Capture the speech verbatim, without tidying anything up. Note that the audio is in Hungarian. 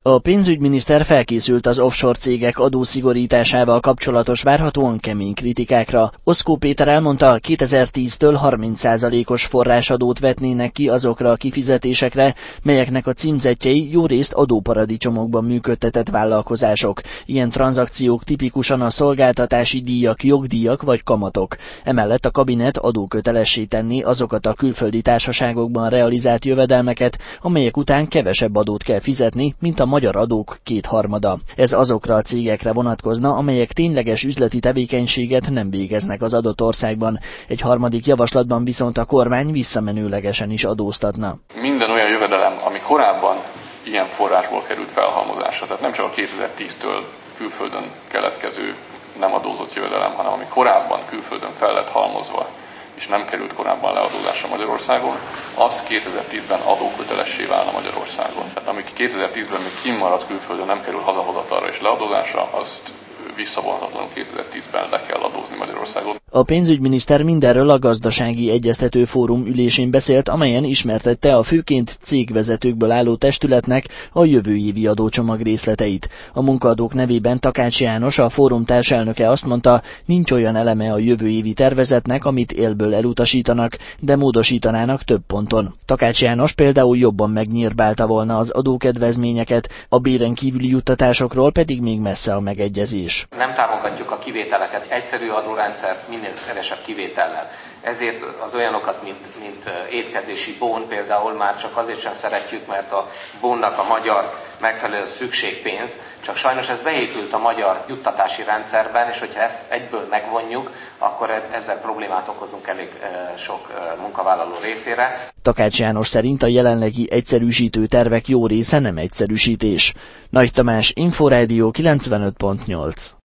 A pénzügyminiszter felkészült az offshore cégek adószigorításával kapcsolatos várhatóan kemény kritikákra. Oszkó Péter elmondta, kétezer-tíztől harminc százalékos forrásadót vetnének ki azokra a kifizetésekre, melyeknek a címzettjei jórészt adóparadicsomokban működtetett vállalkozások. Ilyen tranzakciók tipikusan a szolgáltatási díjak, jogdíjak vagy kamatok. Emellett a kabinet adókötelessé tenni azokat a külföldi társaságokban realizált jövedelmeket, amelyek után kevesebb adót kell fizetni, mint a magyar adók kétharmada. Ez azokra a cégekre vonatkozna, amelyek tényleges üzleti tevékenységet nem végeznek az adott országban. Egy harmadik javaslatban viszont a kormány visszamenőlegesen is adóztatna. Minden olyan jövedelem, ami korábban ilyen forrásból került felhalmozásra, tehát nem csak a kétezer-tíztől külföldön keletkező nem adózott jövedelem, hanem ami korábban külföldön fel lett halmozva, és nem került korábban leadózásra Magyarországon, az kétezer-tízben adókötelessé válna Magyarországon. Tehát amíg kétezer-tízben még kimmaradt külföldön nem kerül hazahozatalra és leadózásra, azt visszavonhatóan kétezer-tízben le kell adózni Magyarországon. A pénzügyminiszter mindenről a gazdasági egyeztető fórum ülésén beszélt, amelyen ismertette a főként cégvezetőkből álló testületnek a jövő évi adócsomag részleteit. A munkaadók nevében Takács János, a fórum társelnöke azt mondta, nincs olyan eleme a jövő évi tervezetnek, amit élből elutasítanak, de módosítanának több ponton. Takács János például jobban megnyírbálta volna az adókedvezményeket, a béren kívüli juttatásokról pedig még messze a megegyezés. Nem támogatjuk a kivételeket, egyszerű adórendszert minél kevesebb kivétellel. Ezért az olyanokat, mint, mint étkezési bón például már csak azért sem szeretjük, mert a bónnak a magyar megfelelő szükségpénz, csak sajnos ez beépült a magyar juttatási rendszerben, és hogyha ezt egyből megvonjuk, akkor ezzel problémát okozunk elég sok munkavállaló részére. Takács János szerint a jelenlegi egyszerűsítő tervek jó része nem egyszerűsítés. Nagy Tamás, Inforádió kilencvenöt pont nyolc.